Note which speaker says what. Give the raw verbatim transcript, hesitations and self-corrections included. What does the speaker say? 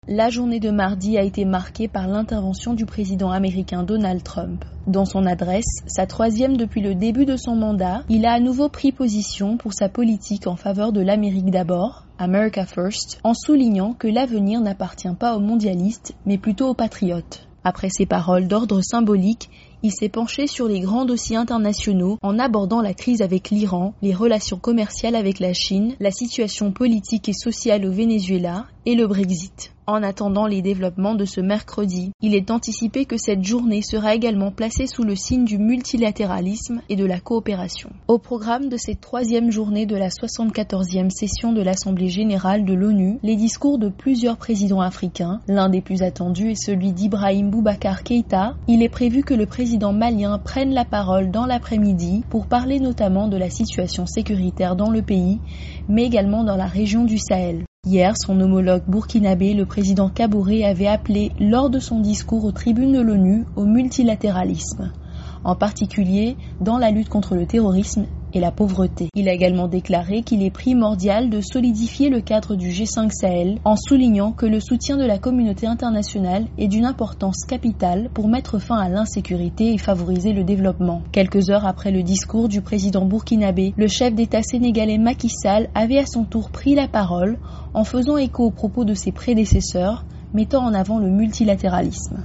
Speaker 1: La journée de mardi a été marquée par l'intervention du président américain Donald Trump. Dans son adresse, sa troisième depuis le début de son mandat, il a à nouveau pris position pour sa politique en faveur de l'Amérique d'abord, America First, en soulignant que l'avenir n'appartient pas aux mondialistes, mais plutôt aux patriotes. Après ces paroles d'ordre symbolique, il s'est penché sur les grands dossiers internationaux en abordant la crise avec l'Iran, les relations commerciales avec la Chine, la situation politique et sociale au Venezuela et le Brexit. En attendant les développements de ce mercredi, il est anticipé que cette journée sera également placée sous le signe du multilatéralisme et de la coopération. Au programme de cette troisième journée de la soixante-quatorzième session de l'Assemblée générale de l'ONU, les discours de plusieurs présidents africains, l'un des plus attendus est celui d'Ibrahim Boubacar Keïta. Il est prévu que le président malien prenne la parole dans l'après-midi pour parler notamment de la situation sécuritaire dans le pays, mais également dans la région du Sahel. Hier, son homologue burkinabé, le président Kaboré, avait appelé, lors de son discours aux tribunes de l'ONU, au multilatéralisme, en particulier dans la lutte contre le terrorisme et la pauvreté. Il a également déclaré qu'il est primordial de solidifier le cadre du G cinq Sahel en soulignant que le soutien de la communauté internationale est d'une importance capitale pour mettre fin à l'insécurité et favoriser le développement. Quelques heures après le discours du président burkinabé, le chef d'État sénégalais Macky Sall avait à son tour pris la parole en faisant écho aux propos de ses prédécesseurs, mettant en avant le multilatéralisme.